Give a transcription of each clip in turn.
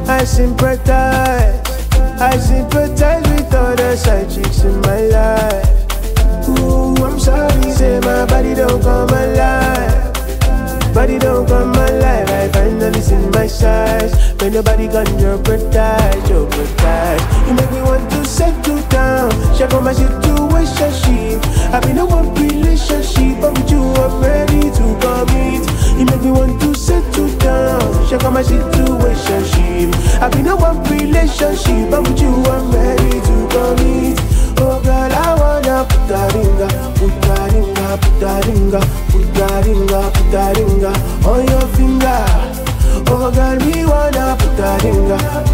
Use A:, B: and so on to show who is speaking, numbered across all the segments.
A: I sympathize with all the side chicks in my life. Ooh, I'm sorry, say my body don't come alive. Body don't come alive, I finally see my size. When nobody got jeopardize. You make me want to settle down. Check on my situationship. I've been in one relationship, but with you I'm ready to commit. You make me want to settle down. Check on my situationship. I've been in one relationship, but with you I'm ready to commit. Oh girl, I wanna put that ringa on your finger. Oh girl, we wanna put that ringa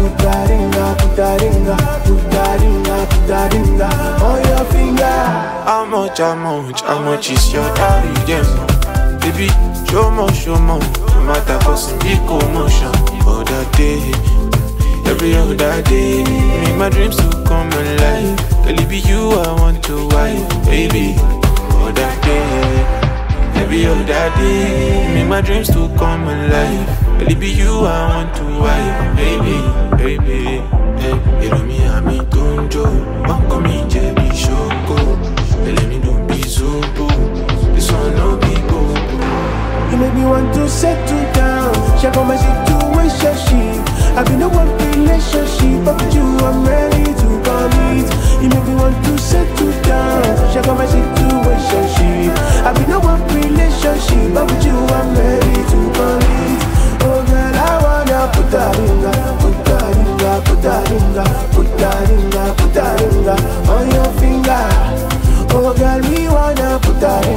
A: on your finger.
B: How much is your dividend? Baby, show more. No matter what's in the commotion. Other day, every other day, make my dreams to come alive. Girl, it be you I want to wife, baby. Other day, every other day, make my dreams to come alive. Girl, it be you I want to wife, baby. Hey, me and me don't joke. Uncle me Jebby Shoko. Let me don't be so boo. This one no be go.
A: You make me want to settle down. Check on my situationship. I've been in one relationship, but with you I'm ready to commit. You make me want to settle down. Check on my situationship. I've been in one relationship, but with you I'm ready to commit. Oh girl, I wanna put that ringa on your finger. Oh girl, we wanna put that ringa